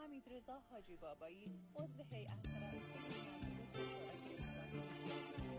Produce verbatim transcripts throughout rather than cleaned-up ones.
حمیدرضا حاجی بابایی عضو هیئت رئیسه مجلس شورای اسلامی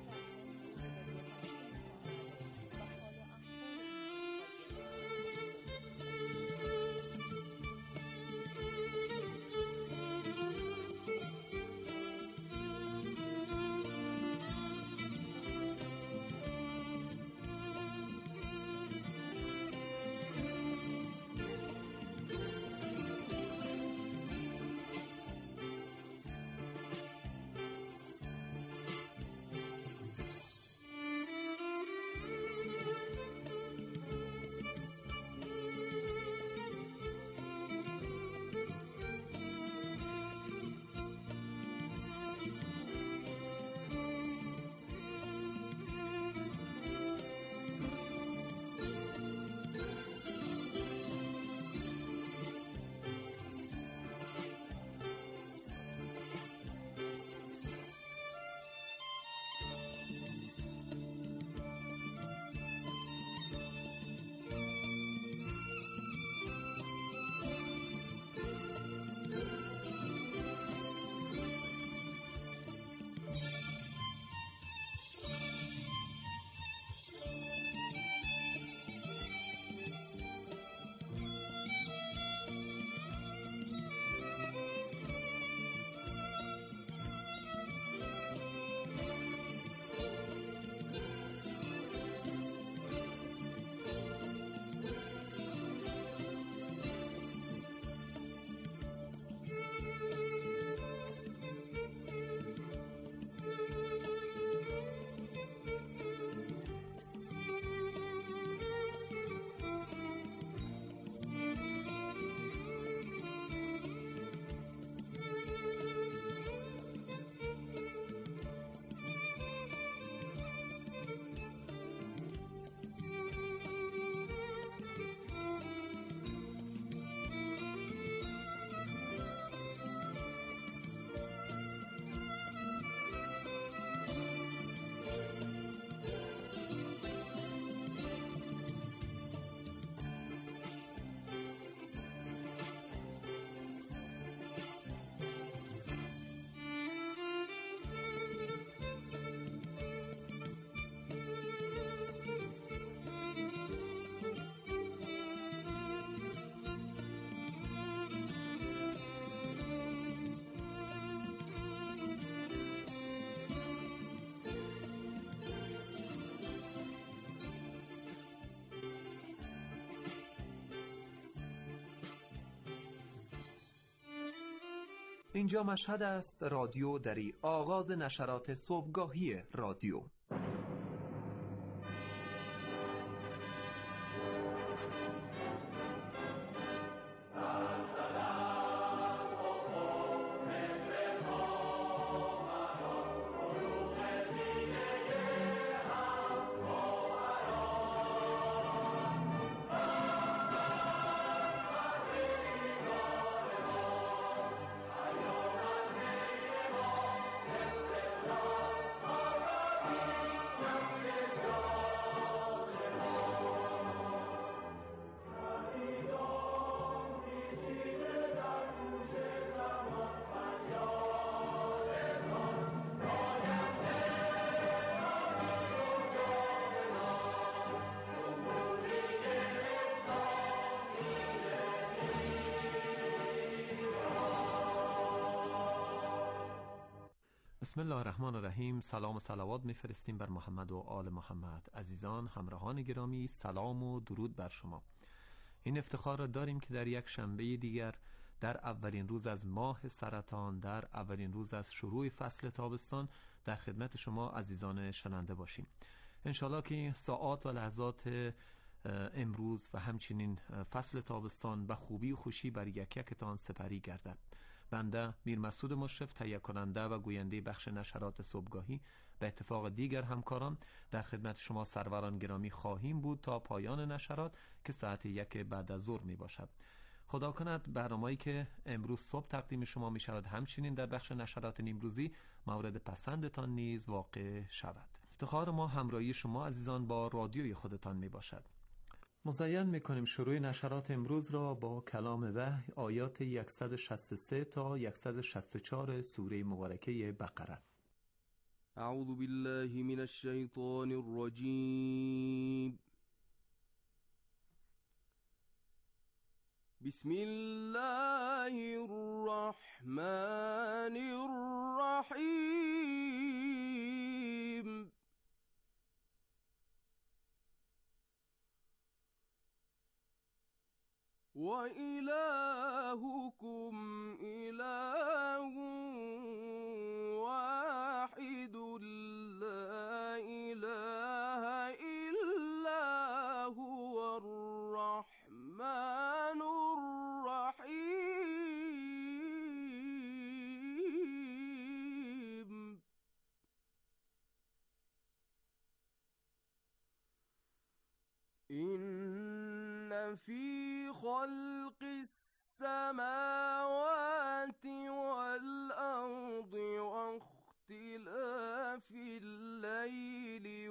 اینجا مشهد است، رادیو دری، آغاز نشرات صبحگاهی رادیو. بسم الله الرحمن الرحیم. سلام و صلوات میفرستیم بر محمد و آل محمد. عزیزان همراهان گرامی، سلام و درود بر شما. این افتخار را داریم که در یک شنبه دیگر، در اولین روز از ماه سرطان، در اولین روز از شروع فصل تابستان، در خدمت شما عزیزان شنونده باشیم. انشالله که ساعات و لحظات امروز و همچنین فصل تابستان به خوبی و خوشی بر یک یکتان سپری گردد. بنده میر مسعود مشرف، تهیه کننده و گوینده بخش نشرات صبحگاهی، به اتفاق دیگر همکاران در خدمت شما سروران گرامی خواهیم بود تا پایان نشرات که ساعت یک بعد از ظهر می باشد. خدا کند برنامه‌ای که امروز صبح تقدیم شما می شود همچنین در بخش نشرات نیمروزی مورد پسندتان نیز واقع شود. افتخار ما همراهی شما عزیزان با رادیوی خودتان می باشد. مزین میکنیم شروع نشرات امروز را با کلام وحی آیات صد و شصت و سه تا صد و شصت و چهار سوره مبارکه بقره. اعوذ بالله من الشیطان الرجیم. بسم الله الرحمن الرحیم. وإلهكم إله واحد لا إله إلا هو الرحمن الرحيم. إن في خلق السماوات والأرض واختلاف الليل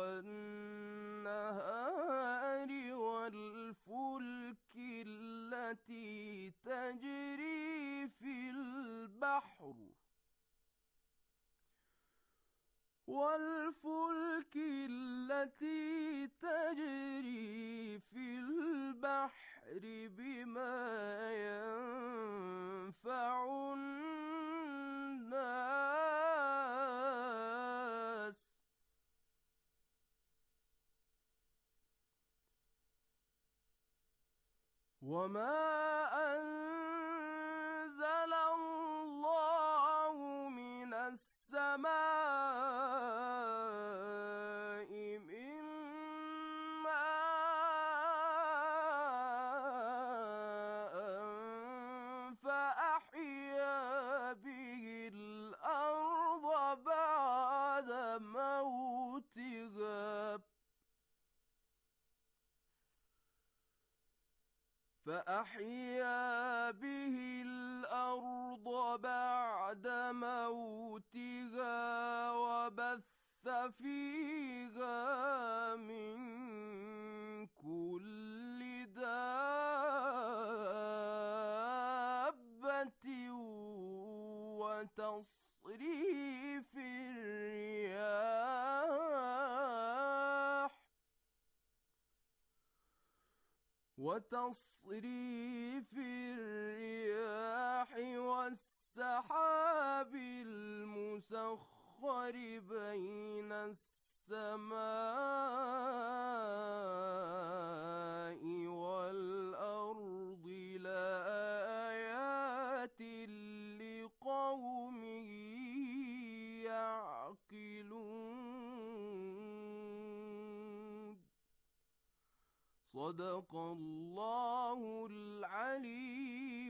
والنهار والفلك التي تجري في البحر والفلك التي تجري في البحر بما ينفع الناس وما أنزل الله من السماء من ماء فأحيا به الأرض بعد موتها فأحيا به الأرض بعد موتها وبث فيها من كل دابة وتصريف الرياح وتصريف الرياح والسحاب المسخر بين السماء والأرض لآيات لقوم يعقلون. صدق الله العلی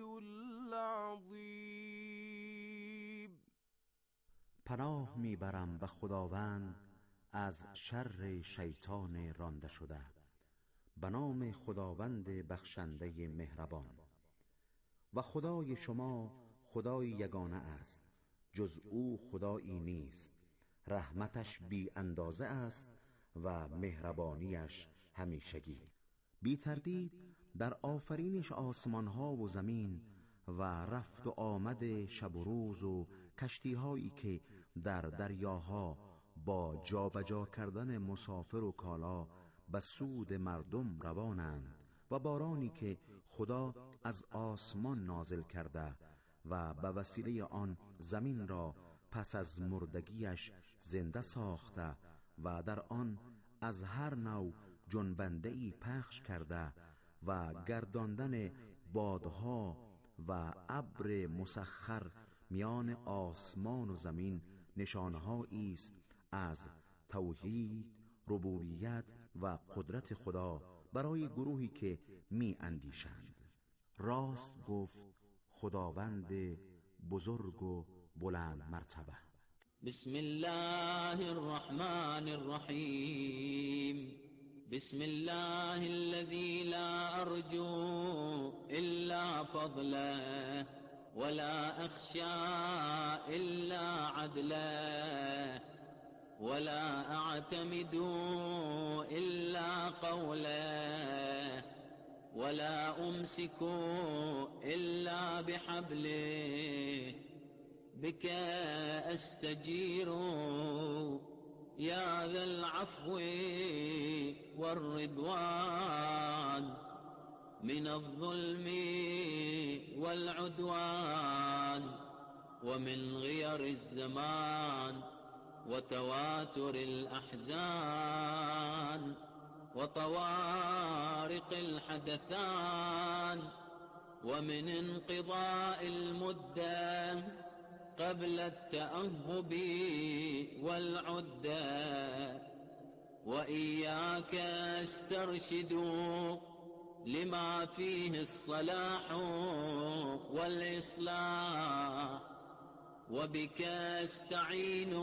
العظیم. پناه میبرم به خداوند از شر شیطان رانده شده. به نام خداوند بخشنده مهربان. و خدای شما خدای یگانه است، جز او خدایی نیست. رحمتش بی اندازه است و مهربانیش همیشگی. بی تردید در آفرینش آسمان ها و زمین و رفت و آمد شب و روز و کشتی هایی که در دریاها با جابجا کردن مسافر و کالا به سود مردم روانند و بارانی که خدا از آسمان نازل کرده و به وسیله آن زمین را پس از مردگیش زنده ساخته و در آن از هر نوع جنبنده‌ای پخش کرده و گرداندن بادها و ابر مسخر میان آسمان و زمین نشانه‌هایی است از توحید، ربوبیت و قدرت خدا برای گروهی که می اندیشند. راست گفت خداوند بزرگ و بلند مرتبه. بسم الله الرحمن الرحیم. بسم الله الذي لا أرجو إلا فضله ولا أخشى إلا عدله ولا أعتمد إلا قوله ولا أمسك إلا بحبله بك أستجير يا ذا العفو والرضوان من الظلم والعدوان ومن غير الزمان وتواتر الأحزان وطوارق الحدثان ومن انقضاء المدة قبل التأهب والعدة وإياك استرشد لما فيه الصلاح والإصلاح وبك استعين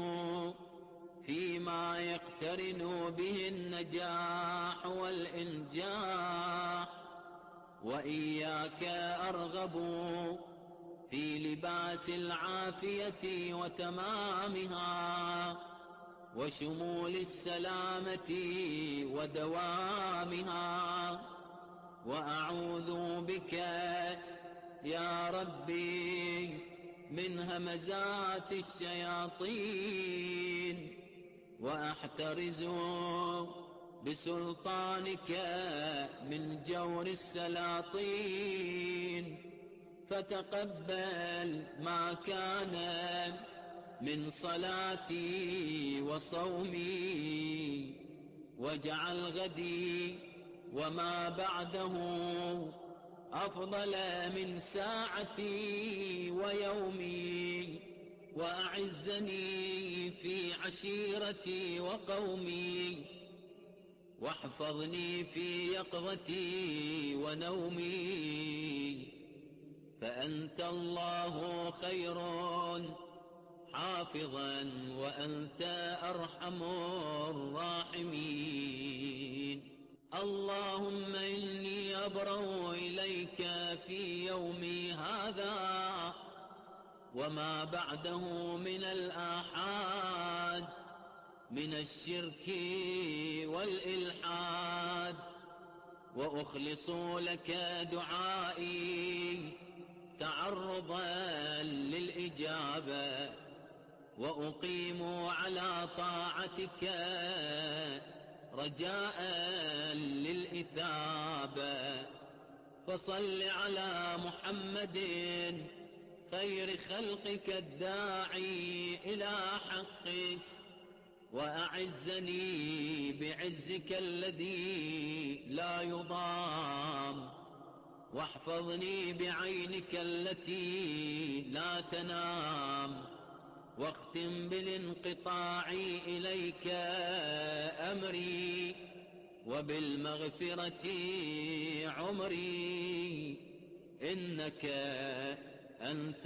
فيما يقترن به النجاح والإنجاح وإياك أرغب في لباس العافية وتمامها وشمول السلامة ودوامها وأعوذ بك يا ربي من همزات الشياطين وأحترز بسلطانك من جور السلاطين فتقبل ما كان من صلاتي وصومي واجعل غدي وما بعده أفضل من ساعتي ويومي وأعزني في عشيرتي وقومي واحفظني في يقظتي ونومي فأنت الله خير حافظا وأنت أرحم الراحمين اللهم إني أبرأ إليك في يومي هذا وما بعده من الآحاد من الشرك والإلحاد وأخلص لك دعائي تعرضا للإجابة وأقيم على طاعتك رجاء للإثابة فصل على محمد خير خلقك الداعي إلى حقك وأعزني بعزك الذي لا يضام واحفظني بعينك التي لا تنام واختم بالانقطاع إليك أمري وبالمغفرة عمري إنك أنت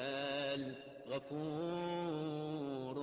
الغفور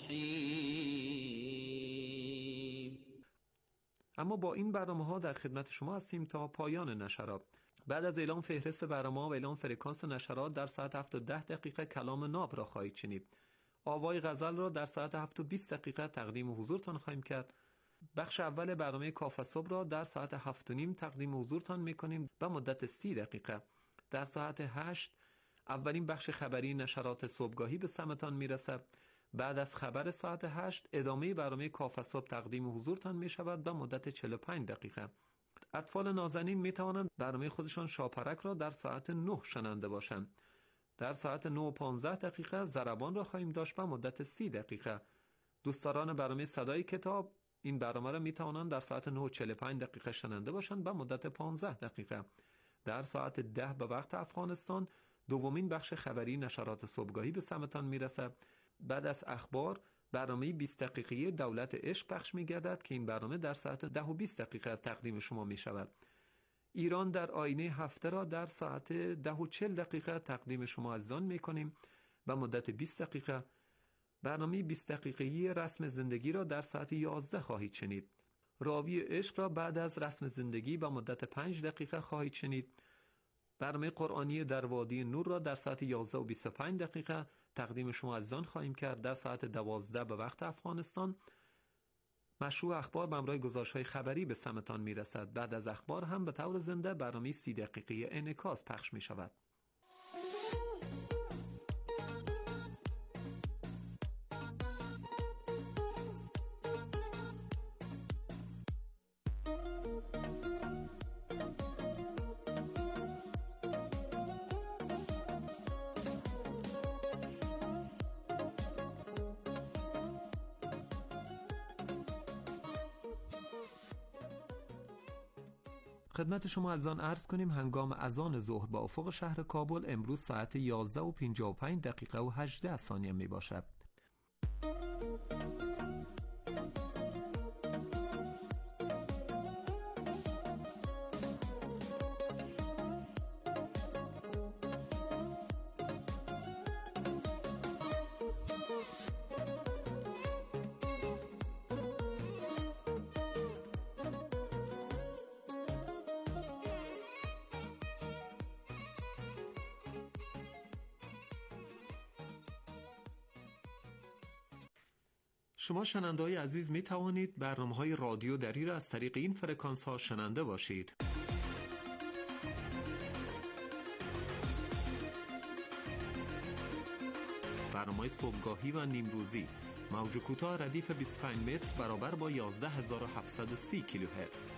الرحیم. اما با این برنامه ها در خدمت شما هستیم تا پایان نشرات. بعد از اعلام فهرست برنامه و اعلام فرکانس نشرات در ساعت هفت و ده دقیقه کلام ناب را خواهید شنید. آوای غزل را در ساعت هفت و بیست دقیقه تقدیم حضورتان خواهیم کرد. بخش اول برنامه کاف صبح را در ساعت هفت و نیم تقدیم حضورتان میکنیم به مدت سی دقیقه. در ساعت هشت اولین بخش خبری نشرات صبحگاهی به سمتان میرسد. بعد از خبر ساعت هشت ادامه برنامه کاف صبح تقدیم حضورتان می شود به مدت چهل و پنج دقیقه. اطفال نازنین می توانند برنامه خودشان شاپرک را در ساعت نه شنونده باشند. در ساعت نه و پانزده دقیقه ضربان را خواهیم داشت به مدت سی دقیقه. دوستداران برنامه صدای کتاب این برنامه را می توانند در ساعت نه و چهل و پنج دقیقه شنونده باشند به مدت پانزده دقیقه. در ساعت ده به وقت افغانستان دومین بخش خبری نشرات صبحگاهی به سمتان می رسد. بعد از اخبار برنامه بیست دقیقه‌ای دولت عشق پخش می گردد که این برنامه در ساعت ده و بیست دقیقه تقدیم شما می شود. ایران در آینه هفته را در ساعت ده و چهل دقیقه تقدیم شما عزیزان می کنیم به مدت بیست دقیقه. برنامه بیست دقیقه‌ای رسم زندگی را در ساعت یازده خواهید شنید. راوی عشق را بعد از رسم زندگی به مدت پنج دقیقه خواهید شنید. برنامه قرآنی در وادی نور را در ساعت یازده و بیست و پنج دقیقه تقدیم شما عزیزان خواهیم کرد. در ساعت دوازده به وقت افغانستان مشروع اخبار به همراه گزارش‌های خبری به سمتان میرسد. بعد از اخبار هم به طور زنده برنامه سی دقیقه انعکاس پخش می شود. خدمت شما از آن عرض کنیم هنگام اذان ظهر با افق شهر کابل امروز ساعت یازده و پنجاه و پنج دقیقه و هجده ثانیه می باشد. شما شنونده‌های عزیز می توانید برنامه‌های رادیو دری را از طریق این فرکانس ها شنونده باشید. برنامه صبحگاهی و نیمروزی موج کوتاه ردیف بیست و پنج متر برابر با یازده هزار و هفتصد و سی کیلوهرتز.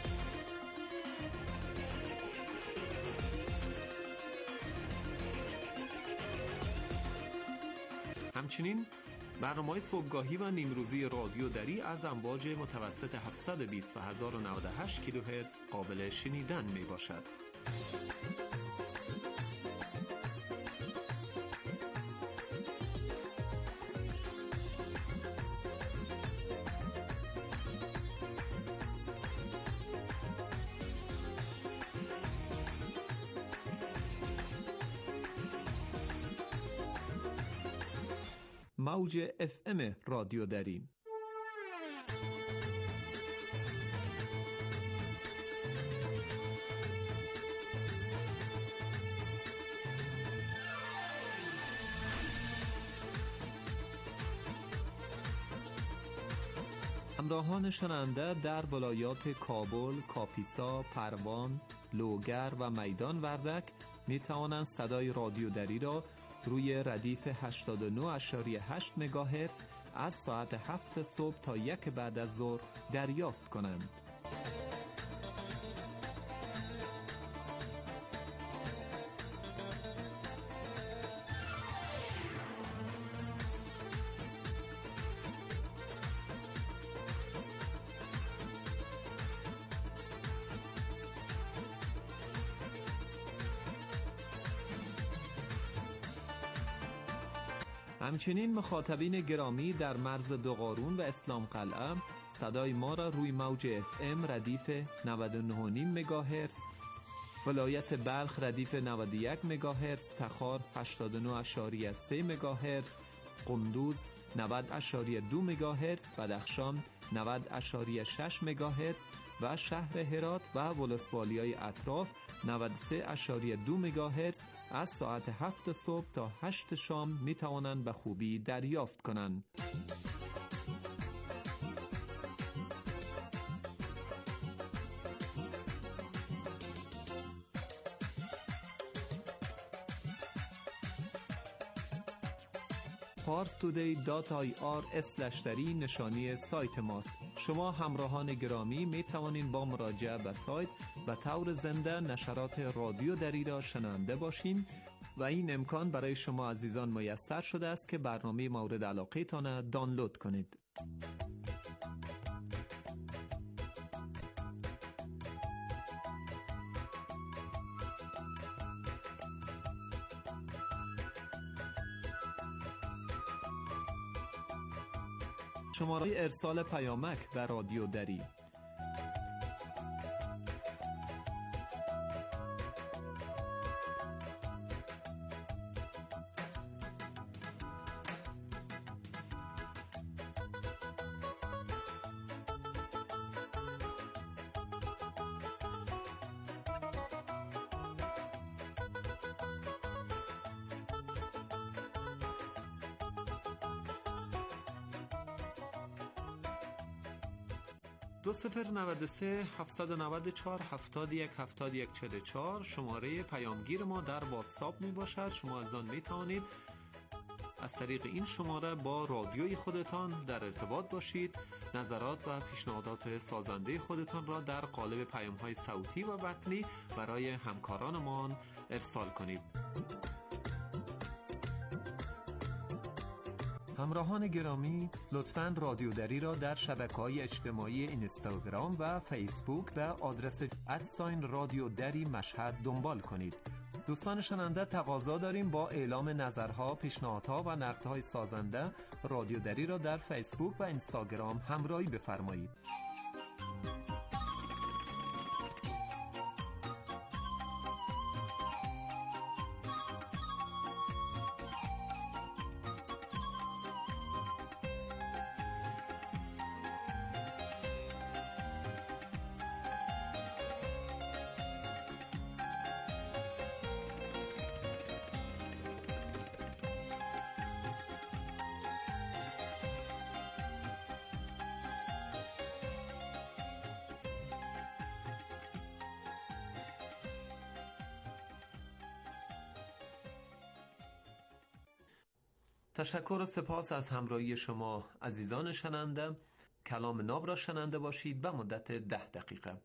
همچنین برنامه‌های صبحگاهی و نیمروزی رادیو دری از امواج متوسط هفتصد و بیست و هزار و نود و هشت کیلوهرتز قابل شنیدن می باشد. موج اف ام رادیو دری. همراهان شنونده در ولایات کابل، کاپیسا، پروان، لوگر و میدان وردک می توانند صدای رادیو دری را روی ردیف هشتاد و نه و هشت مگاهرتز از ساعت هفت صبح تا یک بعد از ظهر دریافت کنند. همچنین مخاطبین گرامی در مرز دوقارون و اسلام قلعه صدای ما را روی موج اف ام ردیف نود و نه و نیم مگاهرتز، ولایت بلخ ردیف نود و یک مگاهرتز، تخار هشتاد و نه و سه مگاهرتز، قندوز نود و دو مگاهرتز، بدخشان نود و شش مگاهرتز و شهر هرات و ولسوالیای اطراف نود و سه و دو مگاهرتز از ساعت هفت صبح تا هشت شام می توانند به خوبی دریافت کنند. پارس تودی دات آی آر اسلش دری نشانی سایت ماست. شما همراهان گرامی می توانید با مراجعه به سایت به طور زنده نشرات رادیو دری را شنونده باشین و این امکان برای شما عزیزان میسر شده است که برنامه مورد علاقه تان دانلود کنید. شماره ارسال پیامک به رادیو دری دو صفر نود و سه هفتصد و نود و چهار هفتاد و یک هفتاد و یک چهل و چهار شماره پیامگیر ما در واتساپ می باشد. شما از آن می توانید از طریق این شماره با رادیوی خودتان در ارتباط باشید، نظرات و پیشنهادات سازنده خودتان را در قالب پیام‌های صوتی و متنی برای همکارانمان ارسال کنید. همراهان گرامی، لطفاً رادیو دری را در شبکه‌های اجتماعی اینستاگرام و فیسبوک به آدرس ادساین رادیو دری مشهد دنبال کنید. دوستان شنونده، تقاضا داریم با اعلام نظرها، پیشنهادها و نقدهای سازنده رادیو دری را در فیسبوک و اینستاگرام همراهی بفرمایید. تشکر و سپاس از همراهی شما عزیزان شنونده. کلام ناب را شنونده باشید به مدت ده دقیقه.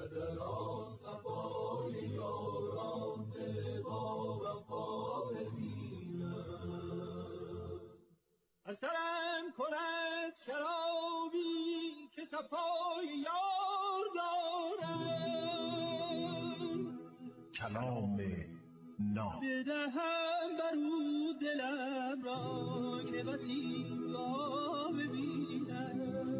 اثرم کند شرابی که صفای یار دارم، کلام ناب بدهم برو دلم را که بسی را ببینم،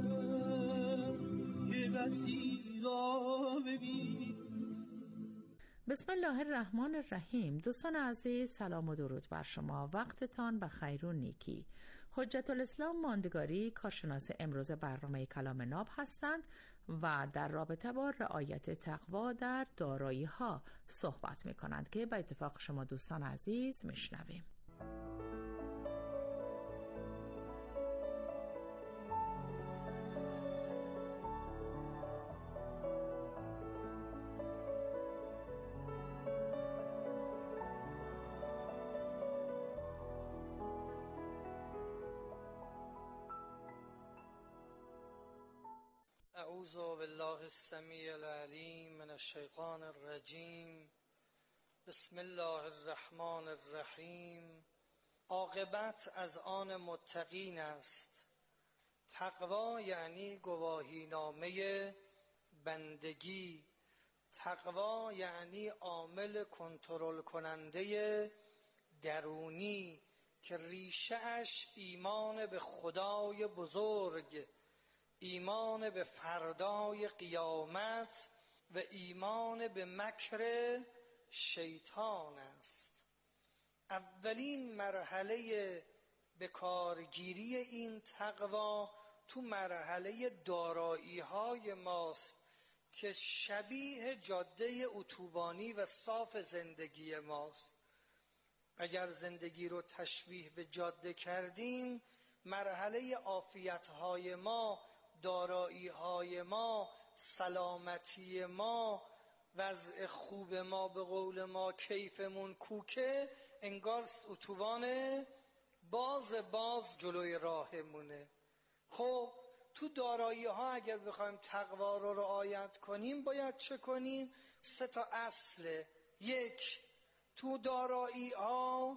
که بسی را ببینم. بسم الله الرحمن الرحیم. دوستان عزیز، سلام و درود بر شما. وقتتان بخیر و نیکی. حجت الاسلام ماندگاری کارشناس امروز برنامه کلام ناب هستند و در رابطه با رعایت تقوا در دارایی ها صحبت می کنند که به اتفاق شما دوستان عزیز می شنویم. اعوذ بالله السمیع العلیم من الشیطان الرجیم. بسم الله الرحمن الرحیم. عاقبت از آن متقین است. تقوا یعنی گواهی نامه بندگی. تقوا یعنی عامل کنترل کننده درونی که ریشه اش ایمان به خدای بزرگ، ایمان به فردای قیامت و ایمان به مکر شیطان است. اولین مرحله به کارگیری این تقوا تو مرحله دارایی های ماست که شبیه جاده اتوبانی و صاف زندگی ماست. اگر زندگی رو تشبیه به جاده کردیم، مرحله عافیت های ما، دارایی های ما، سلامتی ما، وضع خوب ما، به قول ما کیفمون کوکه، انگار اتوبان باز باز جلوی راهمونه. خب تو دارایی ها اگر بخوایم تقوا رو رعایت کنیم باید چه کنیم؟ سه تا اصله. یک، تو دارایی ها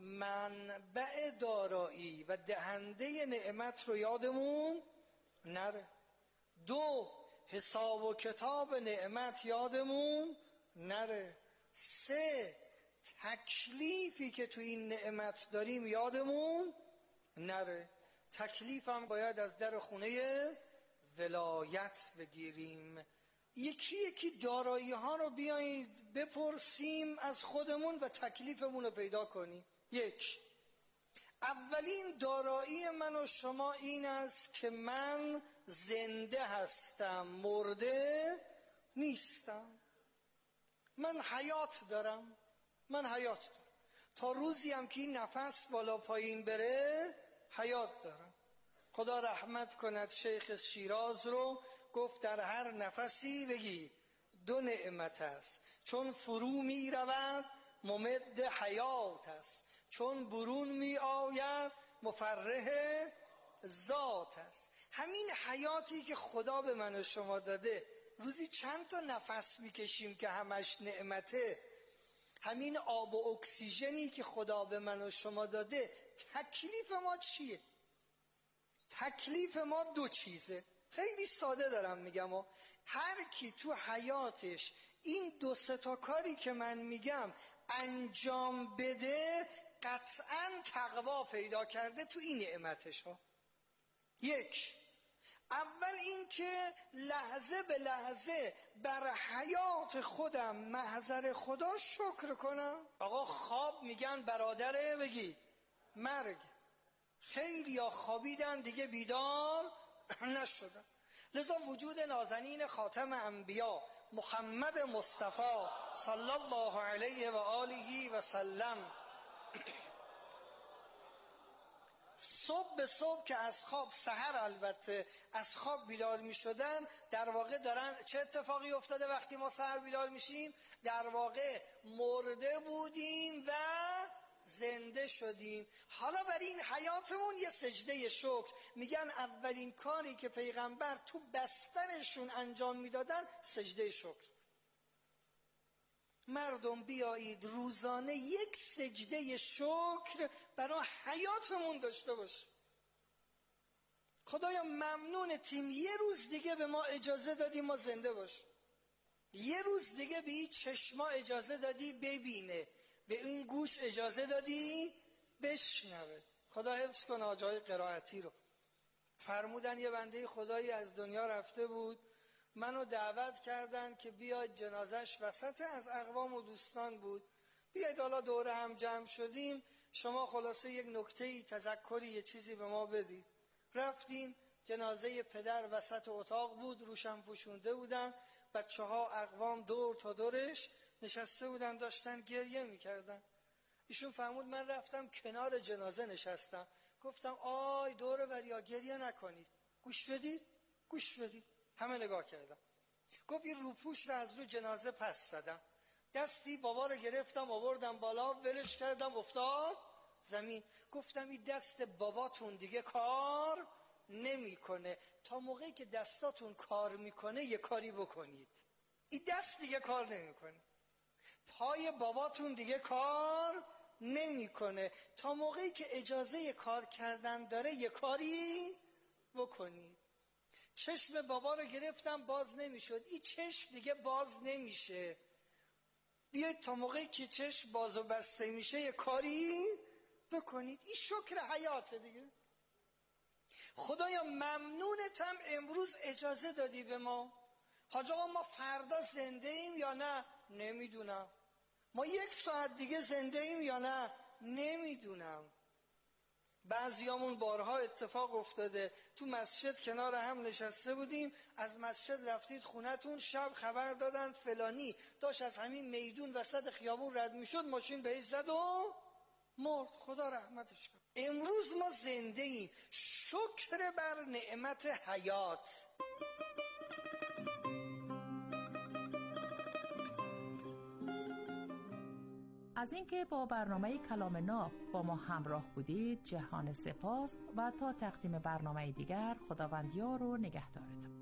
منبع دارایی و دهنده نعمت رو یادمون نره. دو، حساب و کتاب نعمت یادمون نره. سه، تکلیفی که تو این نعمت داریم یادمون نره. تکلیف هم باید از در خونه ولایت بگیریم. یکی یکی دارایی ها رو بیایید بپرسیم از خودمون و تکلیفمون رو پیدا کنیم. یک، اولین دارایی من و شما این است که من زنده هستم، مرده نیستم. من حیات دارم، من حیات دارم. تا روزی هم که این نفس بالا پایین بره حیات دارم. خدا رحمت کند شیخ شیراز رو، گفت در هر نفسی بگی دو نعمت است، چون فرو می رود ممد حیات است، چون برون می آید مفرح ذات است. همین حیاتی که خدا به من و شما داده، روزی چند تا نفس میکشیم که همش نعمته؟ همین آب و اکسیژنی که خدا به من و شما داده، تکلیف ما چیه؟ تکلیف ما دو چیزه. خیلی ساده دارم میگم و هر کی تو حیاتش این دو سه تا کاری که من میگم انجام بده، قطعاً تقوا پیدا کرده تو این نعمتش ها. یک، اول این که لحظه به لحظه بر حیات خودم محضر خدا شکر کنم. آقا خواب میگن برادره بگی مرگ، خیلی یا خوابیدن دیگه بیدار نشدن. لذا وجود نازنین خاتم انبیا محمد مصطفی صلی الله علیه و آله و سلم، صبح به صبح که از خواب، سحر البته از خواب بیدار می شدن، در واقع دارن چه اتفاقی افتاده وقتی ما سحر بیدار میشیم؟ در واقع مرده بودیم و زنده شدیم. حالا برای این حیاتمون یه سجده شکر. میگن اولین کاری که پیغمبر تو بسترشون انجام میدادن سجده شکر. مردم بیایید روزانه یک سجده شکر برای حیاتمون داشته باش. خدایا ممنونتیم یه روز دیگه به ما اجازه دادی ما زنده باش، یه روز دیگه به این چشما اجازه دادی ببینه، به این گوش اجازه دادی بشنوه. خدا حفظ کنه آجای قرائتی رو. فرمودن یه بنده خدایی از دنیا رفته بود، منو دعوت کردن که بیاید جنازش وسط از اقوام و دوستان بود، بیاید حالا دوره هم جمع شدیم، شما خلاصه یک نکته‌ای تذکری یه چیزی به ما بدید. رفتیم، جنازه پدر وسط اتاق بود، روشن پوشونده بودن، بچه ها اقوام دور تا دورش نشسته بودن، داشتن گریه میکردن. ایشون فرمود من رفتم کنار جنازه نشستم، گفتم آی دوره بریا گریه نکنید، گوش بدید گوش بدید. همه نگاه کردم. گفت این روپوش رو از رو جنازه پس زدم، دستی بابا رو گرفتم آوردم بالا، ولش کردم افتاد زمین. گفتم این دست باباتون دیگه کار نمیکنه، تا موقعی که دستاتون کار میکنه یه کاری بکنید. این دست دیگه کار نمیکنه، پای باباتون دیگه کار نمیکنه، تا موقعی که اجازه کار کردن داره یه کاری بکنید. چشم بابا رو گرفتم باز نمیشد، این چشم دیگه باز نمیشه، بیایید تا موقعی که چشم باز و بسته میشه یه کاری بکنید. این شکر حیاته دیگه. خدایا ممنونتم امروز اجازه دادی به ما. حاج آقا ما فردا زنده ایم یا نه؟ نمیدونم. ما یک ساعت دیگه زنده ایم یا نه؟ نمیدونم. بعضیامون بارها اتفاق افتاده تو مسجد کنار هم نشسته بودیم، از مسجد رفتید خونتون، شب خبر دادن فلانی داشت از همین میدون وسط خیابون رد میشد، ماشین بهش زد و مرد. خدا رحمتش کنه. امروز ما زنده ایم، شکر بر نعمت حیات. از اینکه با برنامه کلام ناب با ما همراه بودید جهان سپاس و تا تقدیم برنامه دیگر خداوندیار و نگهدارتان.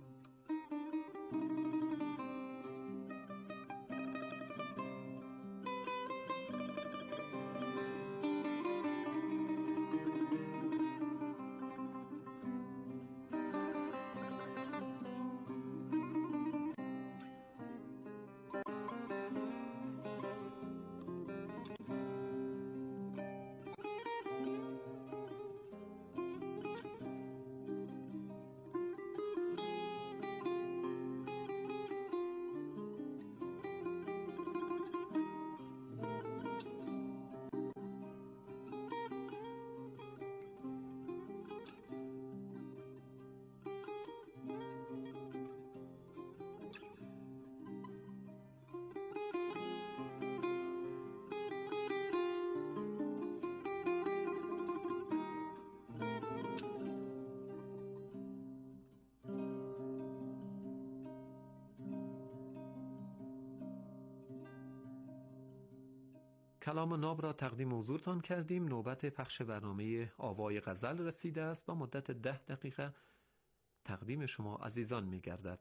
کلام ناب را تقدیم حضورتان کردیم. نوبت پخش برنامه آوای غزل رسیده است و مدت ده دقیقه تقدیم شما عزیزان می گردد.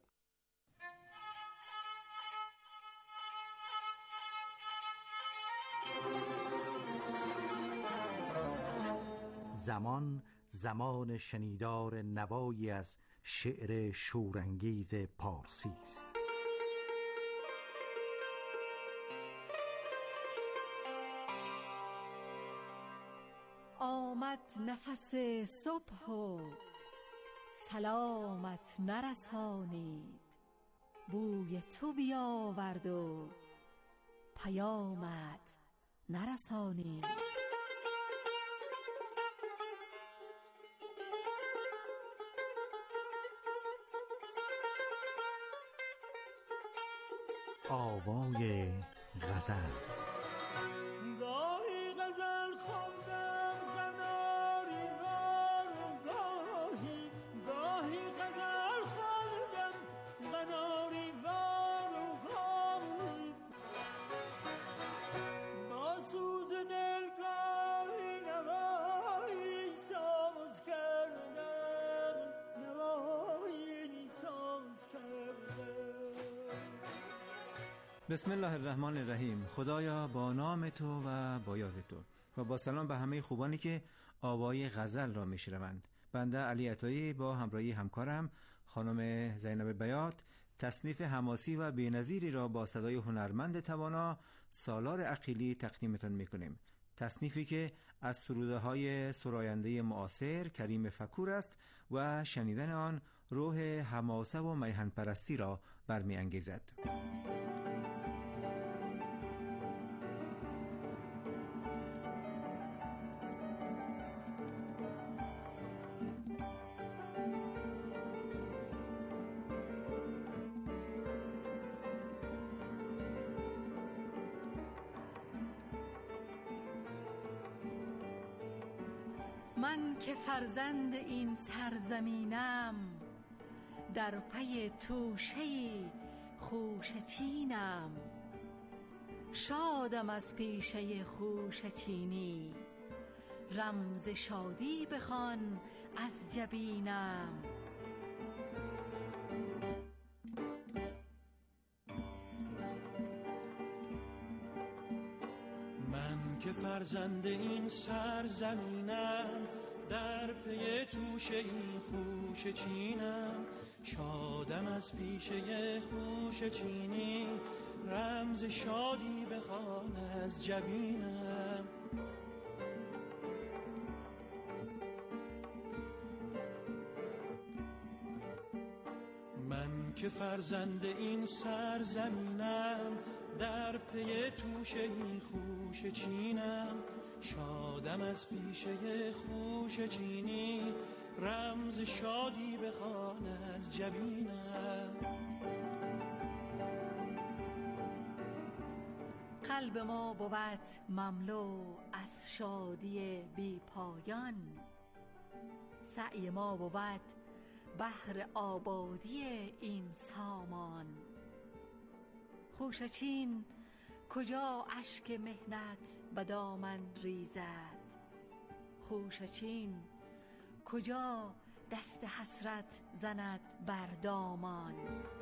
زمان زمان شنیدار نوایی از شعر شورانگیز پارسی است. آمد نفس صبح و سلامت نرسانید، بوی تو بیاورد و پیامت نرسانید. آوای غزل. گاهی غزل خواندم قناری وار و گاهی گاهی غزل خواندم قناری وار و گاهی با سوز دل گاهی نوایی ساز کردم نوایی ساز کردم. بسم الله الرحمن الرحیم. خدایا با نام تو و با یاد تو و با سلام به همه خوبانی که آوای غزل را میشنوند. بنده علی عطایی با همراهی همکارم خانم زینب بیات تصنیف حماسی و بی‌نظیری را با صدای هنرمند توانا سالار عقیلی تقدیمتان میکنیم. تصنیفی که از سروده های سراینده معاصر کریم فکور است و شنیدن آن روح حماسه و میهن پرستی را برمی انگیزد. من که فرزند این سرزمینم، در پی توشه‌ای خوشه چینم. شادم از پیشه خوشه چینی، رمز شادی بخوان از جبینم. من که فرزند این سرزمینم، در پی توشه این خوشه چینم. شادم از پیشه خوشه چینی، رمز شادی بخوان از جبینم. من که فرزند این سرزمینم، در پی توشه این خوشه چینم. شادم از پیشه خوشه چینی، رمز شادی بخوان از جبینم. قلب ما بود مملو از شادی بی پایان، سعی ما بود بهر آبادی این سامان. خوشه چین کجا اشک مهنت به دامن ریزد، خوشه چین کجا دست حسرت زند بر دامان.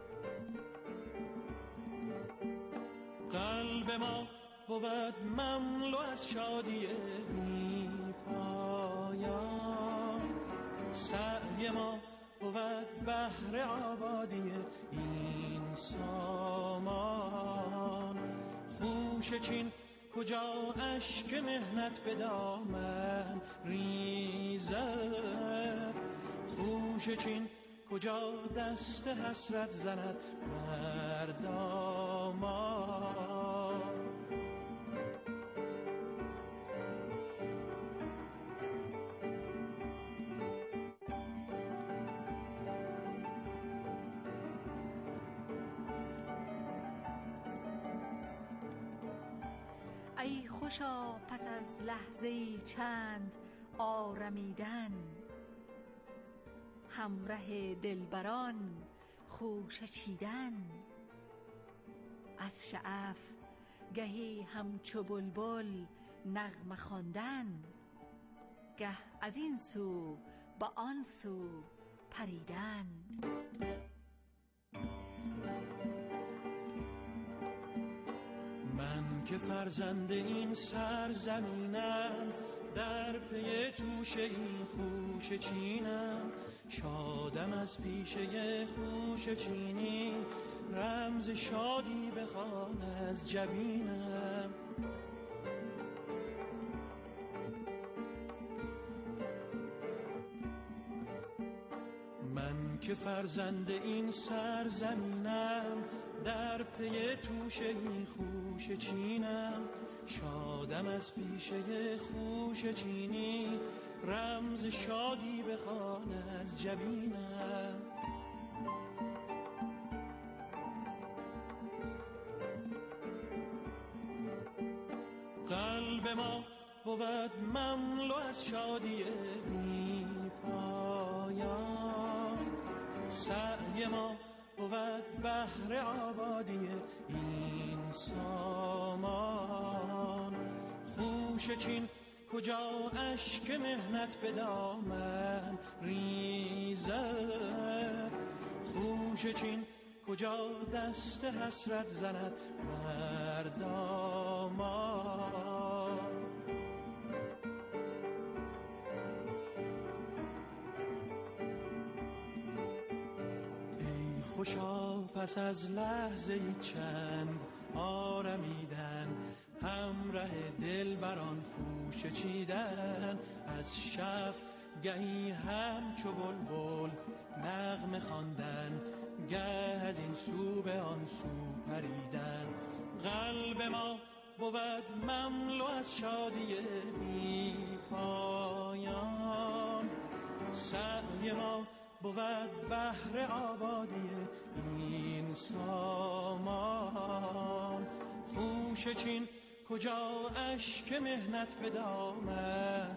قلب ما بود مملو از شادی بی پایان، سعی ما بود بهر آبادی این سامان. خوشه چین کجا اشک مهنت به دامن ریزد، خوشه چین کجا دست حسرت زند بر دامان. ای خوشا پس از لحظه‌ای چند آرمیدن، همره دلبران خوشه چیدن. از شعف گهی همچو بلبل نغمه خواندن، گه از این سو با آن سو پریدن. من که فرزند این سرزمینم، در پی توشه این خوش چینم. شادم از پیشه خوش چینی، رمز شادی بخوان از جبینم. من که فرزند این سرزمینم، در پی توشه این خوش چینم. شادم از پیشه خوش چینی، رمز شادی بخوان از جبینم. قلب ما بود مملو از شادی بی پایان، سعی ما بود بهر آبادی این سامان. خوش چین کجا اشک مهنت به دامن ریزد، خوش چین کجا دست حسرت زند بر دامان. ای خوشا پس از لحظه چند آرمیدن، همراه دل بران خوش چیدن. از شف گهی همچو بلبل نغمه خواندن، گه از این سو به آن سو پریدن. قلب ما بود مملو از شادی بی پایان، سعی ما بود بهر آبادی این سامان. خوش چین کجا اشک مهنت به دامن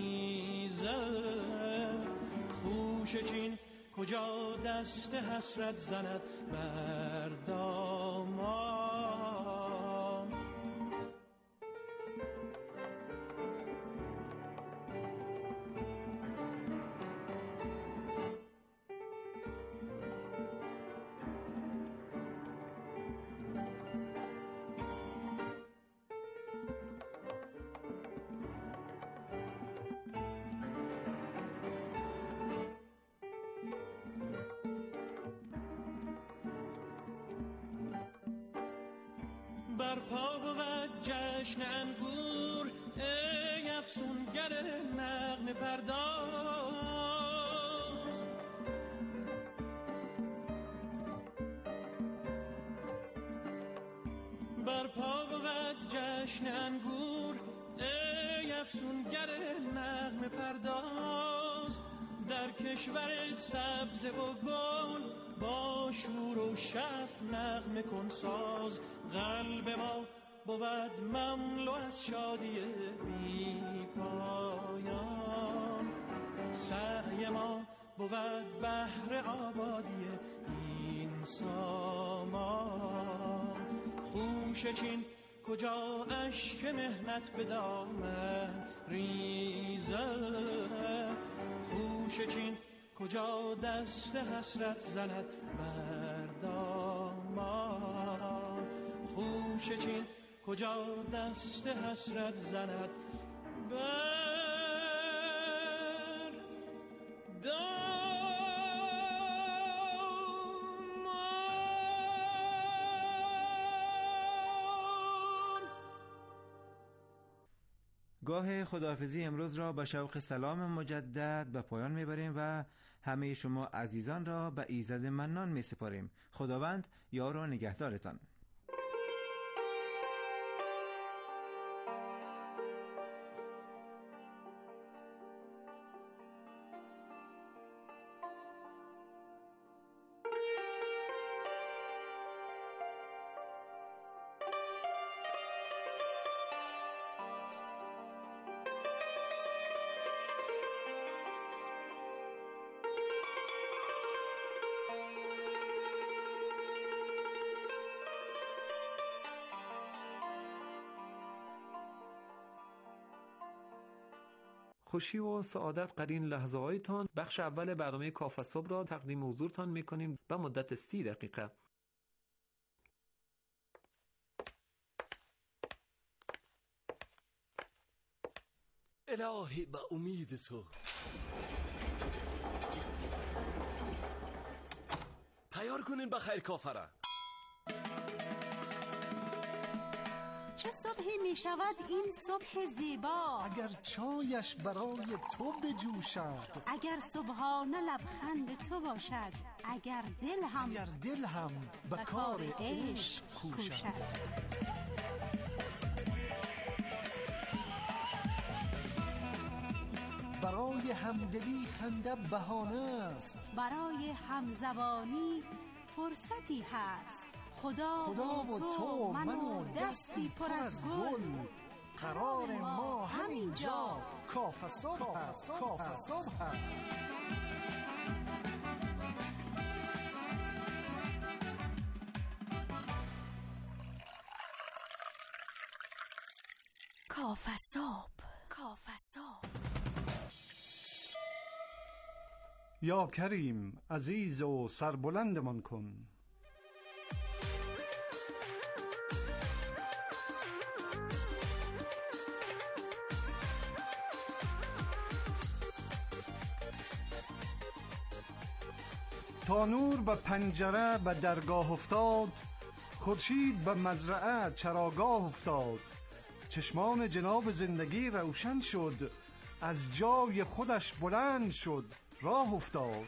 ریزد، خوش چین کجا دست حسرت زند بر دامان. برپا بود جشن انگور، ای افسونگر نغمه پرداز. برپا بود جشن انگور، ای افسونگر نغمه پرداز. در کشور سبز و گل با شور و شف نغمه کن ساز. قلب ما بود مملو از شادی بی پایان، سعی ما بود بهر آبادی این سامان. خوش چین کجا اشک مهنت به دامن ریزد، خوش چین کجا دست حسرت زند بر دامان. خوش چین کجا دست حسرت زند بر دامان. گاه خداحافظی امروز را با شوق سلام مجدد به پایان میبریم و همه شما عزیزان را به ایزد منان میسپاریم. خداوند یار و نگهدارتان. خوشی و سعادت قرین لحظه هایتان. بخش اول برنامه کافه صبح را تقدیم حضورتان میکنیم به مدت سی دقیقه. الهی به امید تو تیار کنین به خیر کافره. چه صبحی می شود این صبح زیبا، اگر چایش برای تو بجوشد، اگر صبحانه لبخند تو باشد، اگر دل هم اگر دل هم به کار عشق کوشد. برای همدلی خنده بهانه است، برای همزبانی فرصتی هست. خدا, خدا و تو من و دستی پر از گل، قرار ما همینجا کافه صبح است. کافه صبح است. کافه صبح، کافه صبح. یا کریم عزیز و سربلندمان کن، تا نور به پنجره به درگاه افتاد، خورشید به مزرعه چراگاه افتاد. چشمان جناب زندگی روشن شد، از جای خودش بلند شد راه افتاد.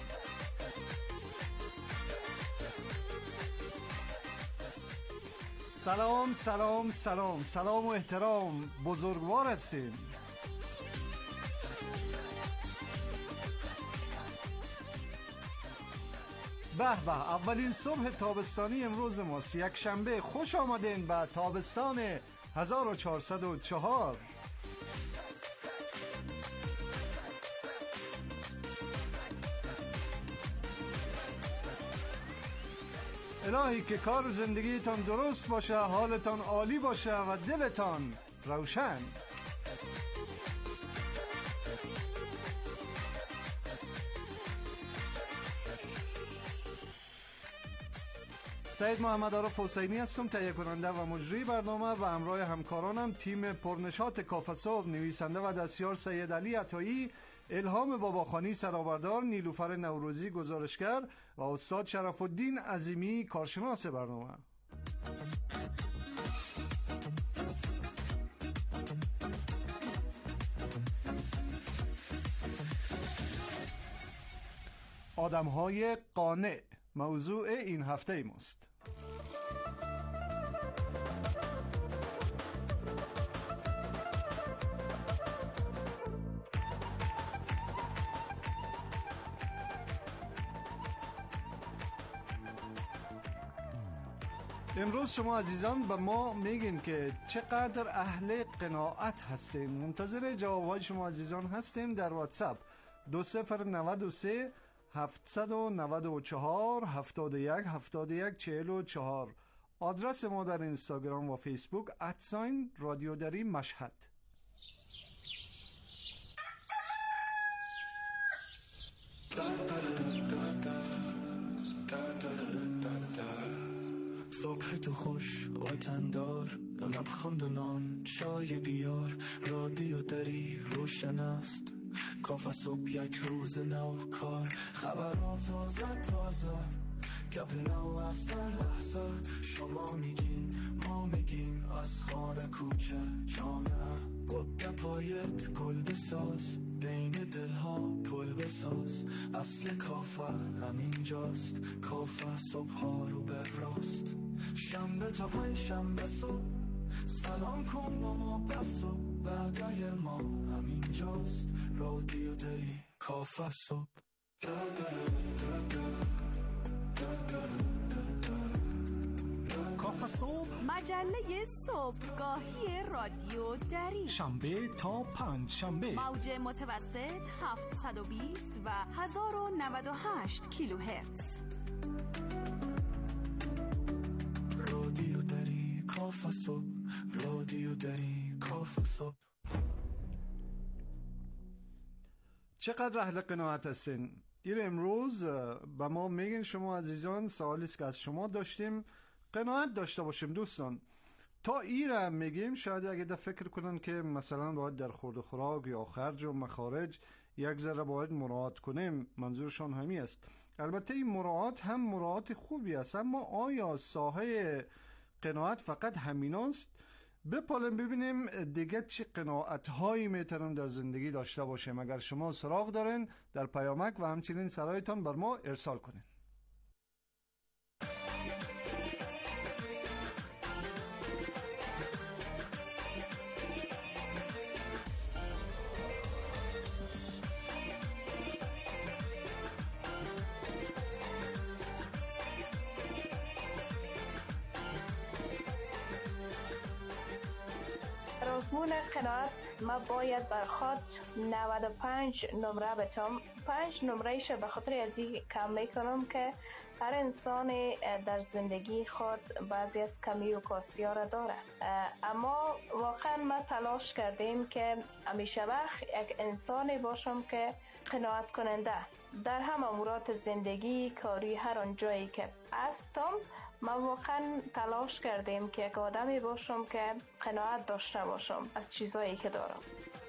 سلام سلام سلام سلام و احترام، بزرگوار هستیم. به به، اولین صبح تابستانی امروز ماست، یک شنبه. خوش آمدین به تابستان هزار و چهارصد و چهار. الهی که کار و زندگیتان درست باشه، حالتان عالی باشه و دلتان روشن. سید محمد عارف حسینی هستم، تهیه کننده و مجری برنامه و همراه همکارانم تیم پرنشاط کافه صبح، نویسنده و دستیار سید علی عطایی، الهام باباخانی سرآوردار، نیلوفر نوروزی گزارشگر و استاد شرف الدین عظیمی کارشناس برنامه. آدم‌های قانع موضوع این هفته ماست. امروز شما عزیزان به ما میگین که چقدر اهل قناعت هستیم. منتظر جوابهای شما عزیزان هستیم در واتساپ دو صفر نود و سه هفتصد و نود و چهار هفتاد و یک هفتاد و یک چهل و چهار. آدرس ما در اینستاگرام و فیسبوک ادساین رادیو دری مشهد. صبح تو خوش وطندار، لبخند و نان چای بیار، رادیو دری روشن است، کافه صبح یک روز نو کار، خبرها تازه تازه، گپ نو از در لحظه، شما میگین ما میگیم، از خانه کوچه جامعه، با گپایت گل بساز، بین دلها پل بساز، اصل کافه همینجاست، کافه صبح ها رو به راست، شنبه تا پنج شنبه صبح، سلام کن با ما بس و بعدای ما همینجاست، رادیو دری کافه صبح. کافه صبح، مجله صبحگاهی رادیو دری، شنبه تا پنج شنبه، موج متوسط هفتصد و بیست و هزار و نود و هشت کیلوهرتز. رادیو دری کافه صبح، رادیو دری کافه صبح. چقدر اهل قناعت هستین؟ این امروز به ما میگین شما عزیزان، سوالی است که از شما داشتیم، قناعت داشته باشیم دوستان. تا ایره میگیم شاید اگه ده فکر کنن که مثلا باید در خورد و خوراک یا خرج و مخارج یک ذره باید مراعات کنیم، منظورشان همی است. البته این مراعات هم مراعات خوبی است، اما آیا ساحه قناعت فقط همین است؟ بپالیم ببینیم دیگه چی قناعت هایی میتونیم در زندگی داشته باشیم. اگر شما سراغ دارین در پیامک و همچنین سرایتان بر ما ارسال کنین. آزمون قناعت ما باید بر خود نود و پنج نمره بتم. پنج نمرهش به خاطر از این کم میکنم که هر انسان در زندگی خود بعضی از کمی و کاستی ها را داره، اما واقعا ما تلاش کردیم که همیشه وقت یک انسانی باشم که قناعت کننده در همه امورات زندگی، کاری، هر آن جایی که هستم. ما واقعا تلاش کردیم که یک آدمی باشم که قناعت داشته باشم از چیزایی که دارم.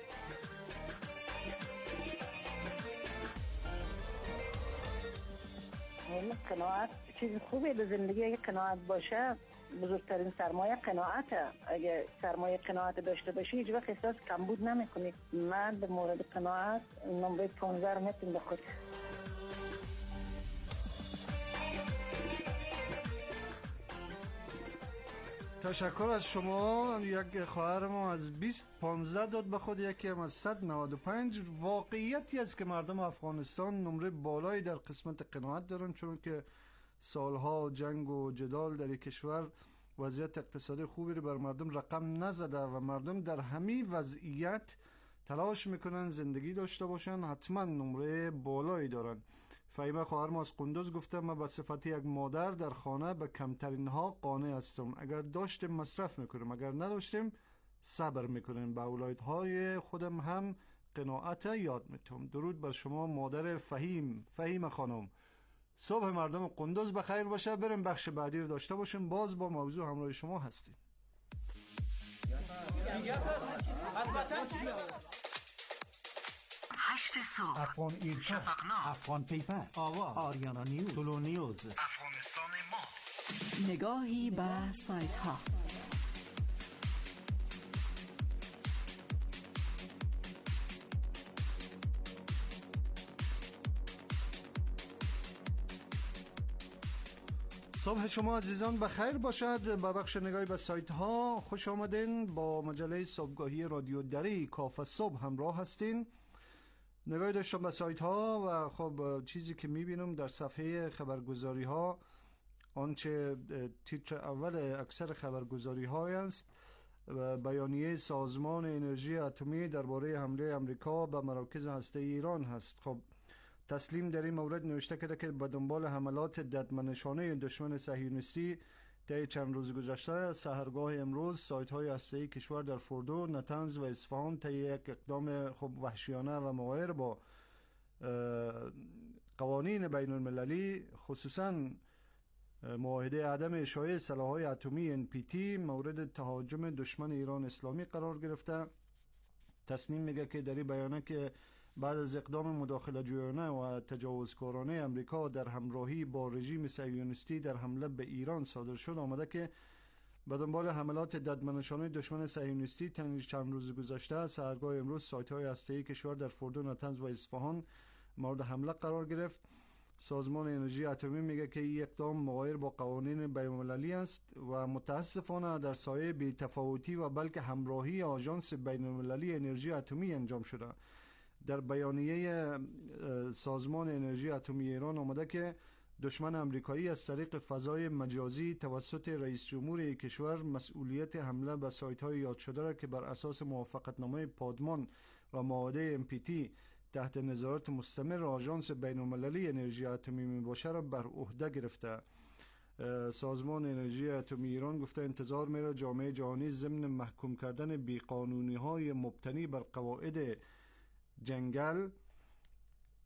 قناعت چیز خوبی به زندگی، اگه قناعت باشه بزرگترین سرمایه قناعته. اگه سرمایه قناعت داشته باشی هیچ وقت احساس کمبود نمیکنی. من به مورد قناعت نمره پانزده میتونم بخود. تشکر از شما. یک خواهر ما از بیست پانزده داد به خود، یکی هم از صد و نود و پنج. واقعیتی است که مردم افغانستان نمره بالایی در قسمت قناعت دارن، چون که سالها جنگ و جدال در یک کشور وضعیت اقتصادی خوبی رو بر مردم رقم نزده و مردم در همین وضعیت تلاش میکنن زندگی داشته باشن، حتما نمره بالایی دارن. فهیمه خواهر ما از قندوز گفته من به صفت یک مادر در خانه به کمترین ها قانع هستم. اگر داشتیم مصرف میکنیم، اگر نداشتیم صبر میکنیم. به اولادهای خودم هم قناعت یاد میتم. درود بر شما مادر فهیم فهیم خانم. صبح مردم قندوز بخیر باشه. بریم بخش بعدی رو داشته باشیم، باز با موضوع همراه شما هستیم. هشت صبح، افغان ایرکا، شفقنا، افغان پیپر، آوا، آریانا نیوز، تولو نیوز، افغانستان ما. نگاهی به سایت ها. صبح شما عزیزان بخیر باشد. با بخش نگاهی به سایت ها خوش آمدین. با مجله صبحگاهی رادیو دری کاف صبح همراه هستین. نگاهی داشتم به سایت ها و خب چیزی که میبینم در صفحه خبرگزاری ها، آنچه تیتر اول اکثر خبرگزاری های است، بیانیه سازمان انرژی اتمی درباره حمله امریکا به مراکز هسته ایران هست. خب تسلیم در این مورد نوشته کرده که به دنبال حملات ددمنشانه دشمن صهیونیستی طی چند روز گذشته، سحرگاه امروز سایت های هسته‌ای کشور در فوردو، نتنز و اصفهان طی یک اقدام خب وحشیانه و مغایر با قوانین بین المللی، خصوصا معاهده عدم اشاعه سلاح‌های اتمی ان پی تی، مورد تهاجم دشمن ایران اسلامی قرار گرفته. تصمیم میگه که در این بیانیه که بعد از اقدام مداخله جویانه و تجاوزکارانه امریکا در همراهی با رژیم صهیونیستی در حمله به ایران صادر شد، آمده که به دنبال حملات ددمنشانه دشمن صهیونیستی چند روز گذشته، سحرگاه امروز سایت‌های هسته‌ای کشور در فوردو، نتنز و اصفهان مورد حمله قرار گرفت. سازمان انرژی اتمی میگه که این اقدام مغایر با قوانین بین‌المللی است و متاسفانه در سایه بی‌تفاوتی و بلکه همراهی آژانس بین‌المللی انرژی اتمی انجام شده. در بیانیه سازمان انرژی اتمی ایران آمده که دشمن امریکایی از طریق فضای مجازی توسط رئیس جمهور کشور مسئولیت حمله به سایت‌های یاد شده را که بر اساس موافقتنامه پادمان و معاهده ام پی تی تحت نظارت مستمر آژانس بین‌المللی انرژی اتمی میباشه را بر عهده گرفته. سازمان انرژی اتمی ایران گفته انتظار میره جامعه جهانی ضمن محکوم کردن بیقانونی‌های مبتنی بر قواعد جنگل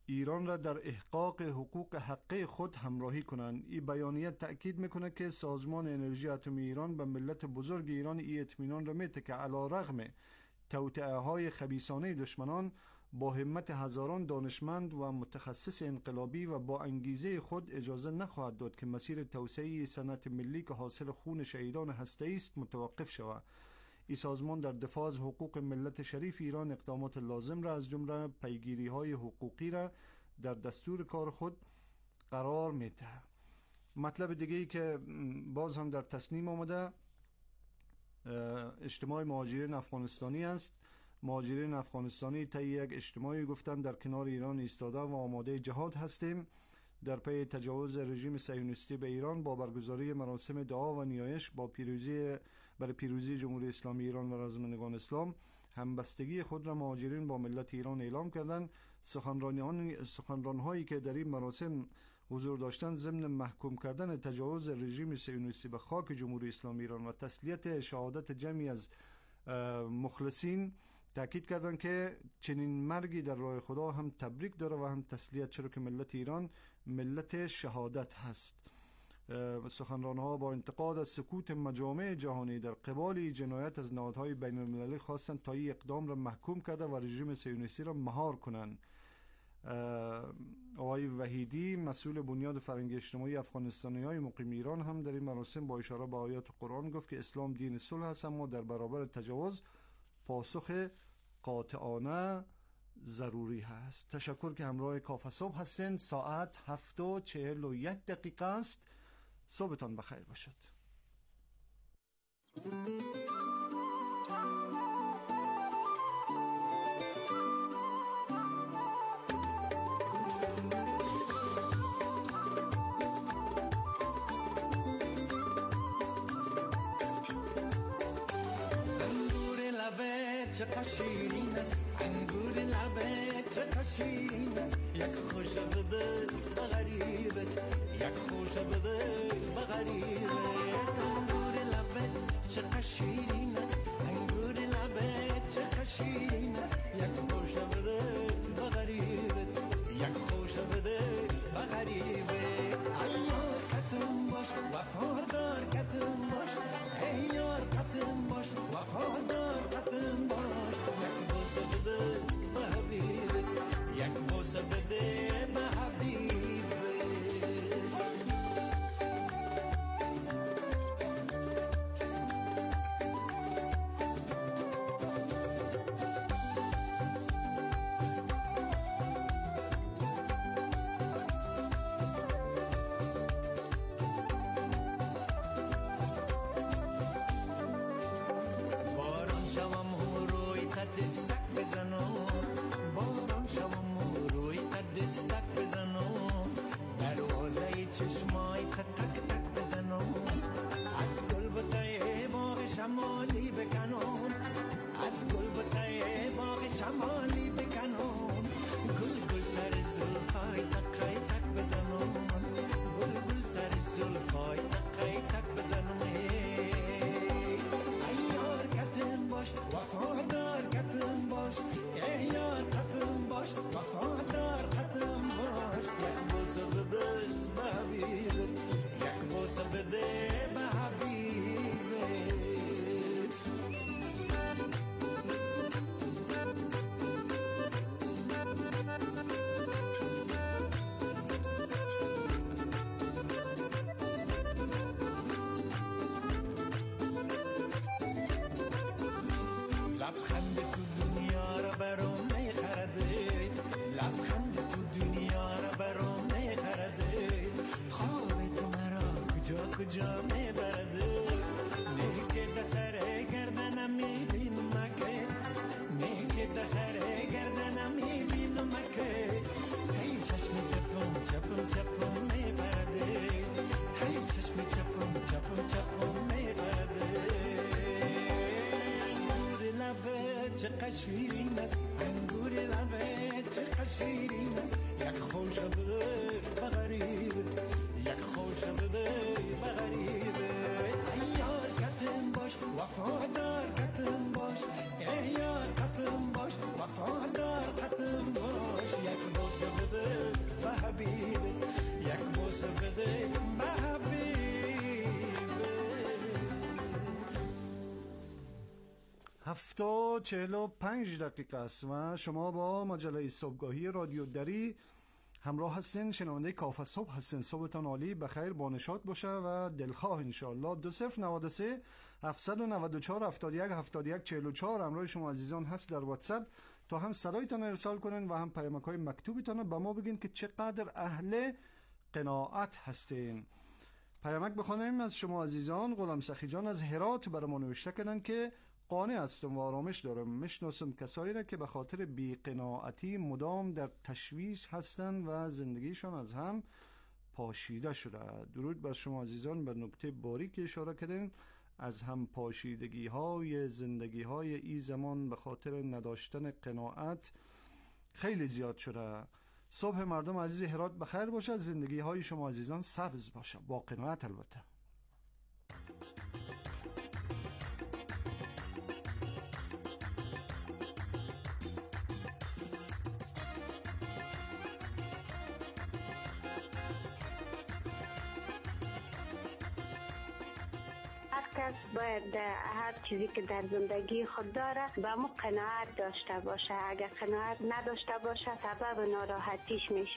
ایران را در احقاق حقوق حقه خود همراهی کنند. این بیانیه تأکید میکنه که سازمان انرژی اتمی ایران به ملت بزرگ ایران ای اطمینان را میده که علی رغم توطئه های خبیثانه دشمنان با همت هزاران دانشمند و متخصص انقلابی و با انگیزه خود اجازه نخواهد داد که مسیر توسعه صنعت ملی که حاصل خون شهیدان هسته‌ای است متوقف شود. این سازمان در دفاع از حقوق ملت شریف ایران اقدامات لازم را از جمله پیگیری‌های حقوقی را در دستور کار خود قرار میده. مطلب دیگه ای که باز هم در تصنیم آمده اجتماع مهاجرین افغانستانی است. مهاجرین افغانستانی طی یک اجتماعی گفتن در کنار ایران ایستاده و آماده جهاد هستیم. در پی تجاوز رژیم صهیونیستی به ایران با برگزاری مراسم دعا و نیایش با پیروزی برای پیروزی جمهوری اسلامی ایران و رزمندگان اسلام همبستگی خود را مهاجرین با ملت ایران اعلام کردند. سخنرانیان سخنران‌هایی که در این مراسم حضور داشتند ضمن محکوم کردن تجاوز رژیم صهیونیستی به خاک جمهوری اسلامی ایران و تسلیت شهادت جمعی از مخلصین تأکید کردند که چنین مرگی در راه خدا هم تبریک داره و هم تسلیت، چرا که ملت ایران ملت شهادت هست. سخنرانها با انتقاد از سکوت مجامع جهانی در قبال جنایت از نهادهای بین المللی خواستند تا این اقدام را محکوم کرده و رژیم صهیونیستی را مهار کنند. آقای وحیدی مسئول بنیاد فرهنگی اجتماعی افغانستانی‌های مقیم ایران هم در این مراسم با اشاره به آیات قرآن گفت که اسلام دین صلح است، اما در برابر تجاوز پاسخ قاطعانه ضروری هست. تشکر که همراه کافه صبح هستین. ساعت هفت و چهل و یک دقیقه است. صبحتان بخیر باشد. چقدر شیرین است انگور لبه، چقدر شیرین است یک خوش بده به غریبت، یک خوش بده به غریبت. انگور لبه چقدر شیرین است انگور لبه، چقدر شیرین است یک خوش بده به غریبت، یک خوش بده به غریبت. ایار کتم باش وفادار کتم باش، ایار کتم باش وفادار کتم باش. یک بوسه بده به حبیبت. باران شوم روی دستک بزنم، باران شوم روی دستک بزنم، دروازه چشمای تک تک بزنم، از گل بتای باغ شمالی بکنم، از گل بتای باغ شمالی بکنم، گل گل سر زلفای تک تک بزنم، گل گل سر زلفای تک تک بزنم. ایار کتم باش وفادار کتم باش، ایار کتم باش وفادار کتم باش. یک بوسه بده به حبیبت، یک بوسه بده به حبیبت. لبخند تو دنیا را برام نخرده، لبخند تو دنیا را برام نخرده، خواب تو مرا کجا کجا میبرده. نه که دسر گردنم میبینم که، نه که دسر گردنم میبینم که، هی چشم چپم چپم چپم میبرده، هی چشم چپم چپم چپم میبرده. چقدر شیرین است انگور لبه، چقدر شیرین است یک خوش بده به غریبت، یک خوش بده به غریبت. ایار کتم باش وفادار کتم باش، ایار کتم باش وفادار کتم باش. یک بوسه بده هفتا چهل و پنج دقیقه است و شما با مجله صبحگاهی رادیو دری همراه هستین. شنونده کافه صبح هستین. صبحتان عالی، بخیر، با نشاط باشه و دلخواه انشاءالله. دو صفر نود و سه هفتصد و نود و چهار هفتاد و یک هفتاد و یک چهل و چهار همراه شما عزیزان هست در واتساپ تا هم صدایتان ارسال کنین و هم پیامک های مکتوبتان به ما بگین که چقدر اهل قناعت هستین. پیامک بخونیم از شما عزیزان. غلام سخی جان از هرات برای ما نوشته کردن که قانع هستم و آرامش دارم. میشناسم کسایی را که به خاطر بی‌قناعتی مدام در تشویش هستند و زندگیشان از هم پاشیده شده. درود بر شما عزیزان. به نکته باریک اشاره کردین. از هم پاشیدگی های زندگی های این زمان به خاطر نداشتن قناعت خیلی زیاد شده. صبح مردم عزیز هرات بخیر باشه. زندگی های شما عزیزان سبز باشه، با قناعت البته. کس باید هر چیزی که در زندگی خود داره به مو قناعت داشته باشه. اگر قناعت نداشته باشه سبب ناراحتیش میشه.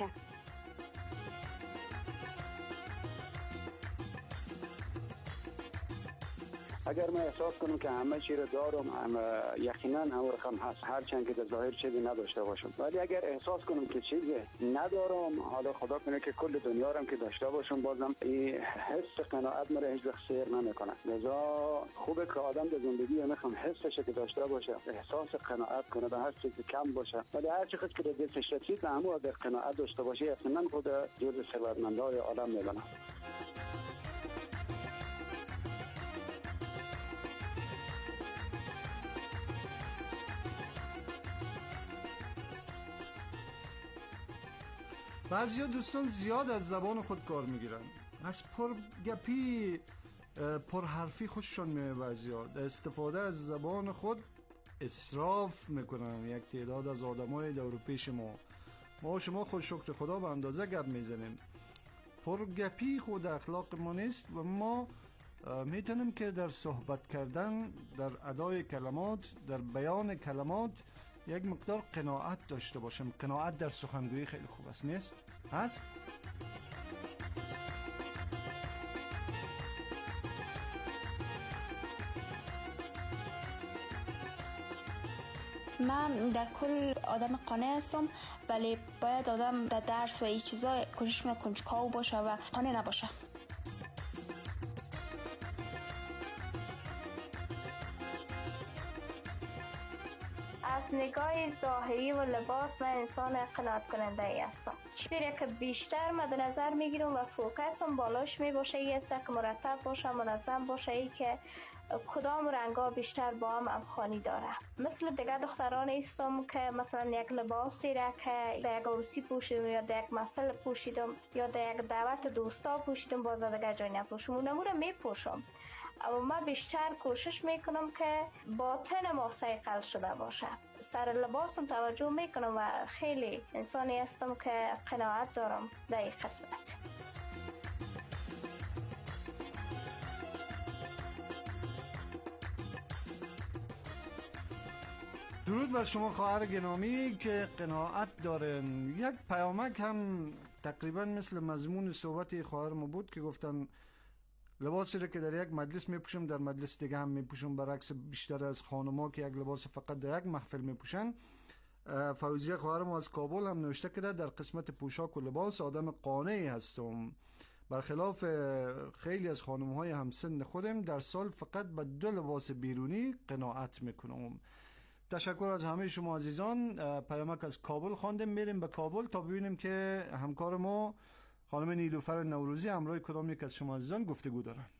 اگر من احساس کنم که همه چی رو دارم، هم یقینا هم رقم هست، هرچند که در ظاهر چیزی نداشته باشم. ولی اگر احساس کنم که چیزی ندارم، حالا خدا کنه که کل دنیا رو هم که داشته باشم، بازم این حس قناعت مرا هیچ وقت سیر نمیکنه. لذا خوبه که آدم در زندگی میخوام حسش که داشته باشه، احساس قناعت کنه به هر چیزی کم باشه. ولی هر چقدر که در دلش رسید همو اگر قناعت داشته باشه، یقینا خود جزء ثروتمندای عالم میبنه. بعضی دوستان زیاد از زبان خود کار میگیرن، از پرگپی پرحرفی خوششون میاد. بعضی ها در استفاده از زبان خود اسراف میکنن. یک تعداد از آدمای دور پیش ما ما شما خود شکر خدا به اندازه گپ میزنیم. پرگپی خود اخلاق ما نیست و ما میتونیم که در صحبت کردن، در ادای کلمات، در بیان کلمات یک مقدار قناعت داشته باشم. قناعت در سخنگویی خیلی خوب است، نیست؟ هست؟ من در کل آدم قانع هستم، ولی باید آدم در درس و این چیزا کوشش کنه کنجکاو باشه و قانع نباشه. از نگاه ظاهری و لباس من انسان قناعت کننده ای هستم. چیزی که بیشتر مد نظر میگیرم و فوکسم بالاش می باشه ای است که مرتب باشه، منظم باشه، ای که کدام رنگا بیشتر با هم همخوانی داره. مثل دیگه دختران هستم که مثلا یک لباسی را که در یک عروسی پوشیدم یا در یک محفل پوشیدم یا در یک دعوت دوستا پوشیدم، باز دیگه جای نپوشم، اونمو را میپوشم. اما من بیشتر کوشش میکنم که باطن ما صیقل شده باشه. سر لباسم توجه میکنم و خیلی انسانی هستم که قناعت دارم در این قسمت. درود بر شما خواهر گرامی که قناعت دارن. یک پیامک هم تقریبا مثل مضمون صحبت خواهر ما بود که گفتن لباسی را که در یک مجلس میپوشم در مجلس دیگه هم میپوشم، برعکس بیشتر از خانم‌ها که یک لباس فقط در یک محفل میپوشن. فوزیه خواهر ما از کابل هم نوشته که در قسمت پوشاک و لباس آدم قانعی هستم، برخلاف خیلی از خانم‌های همسن خودم در سال فقط به دو لباس بیرونی قناعت میکنم. تشکر از همه شما عزیزان. پیامک از کابل خواندیم. میریم به کابل تا ببینیم که همکار ما خانم نیلوفر نوروزی همراه کدام یک از شما عزیزان گفتگو دارن.